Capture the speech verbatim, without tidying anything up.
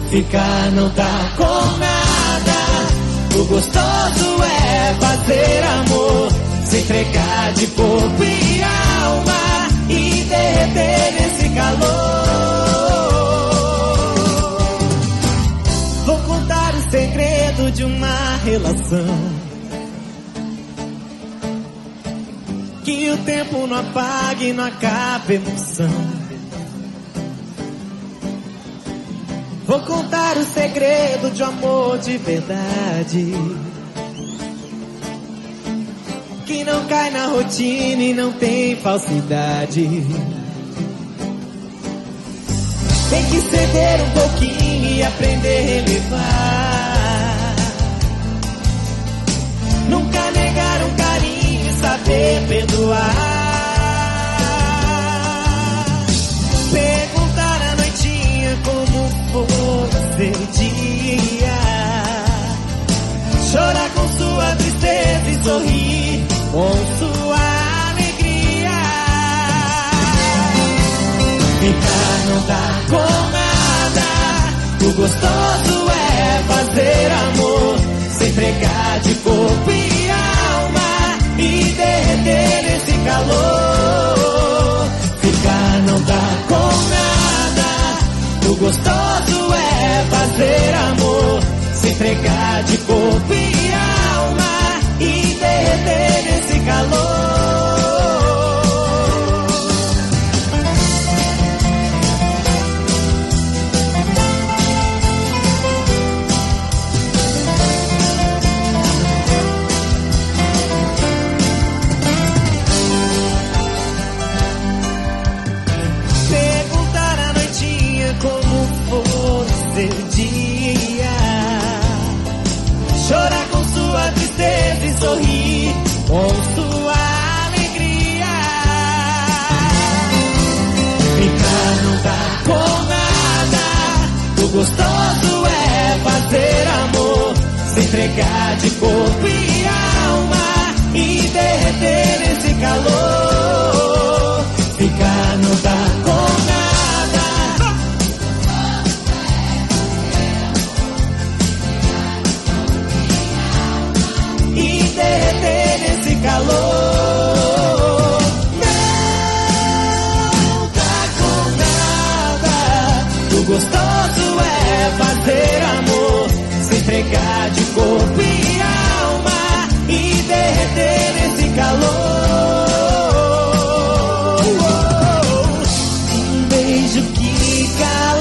Ficar não tá com nada. O gostoso é fazer amor, se entregar de corpo e alma e derreter nesse calor. Vou contar o segredo de uma relação que o tempo não apaga e não acaba a emoção. Vou contar o segredo de um amor de verdade, que não cai na rotina e não tem falsidade. Tem que ceder um pouquinho e aprender a relevar. Nunca negar um carinho e saber perdoar. Perguntar à noitinha como foi seu dia. Chorar com sua tristeza e sorrir com sua alegria. Ficar não dá com nada. O gostoso é fazer amor, se entregar de corpo e alma e derreter nesse calor. Ficar não dá com nada. O gostoso é fazer amor, se entregar de corpo e alma e derreter nesse calor. Perguntar à noitinha como foi seu dia. Chorar com sua tristeza e sorrir com sua alegria. Ficar não tá com nada. O gostoso é fazer amor, se entregar de corpo e alma e derreter nesse calor. Ficar não tá com nada. E derreter nesse calor. Não tá com nada. O gostoso é fazer amor, se entregar de corpo e alma e derreter nesse calor. Um beijo que cala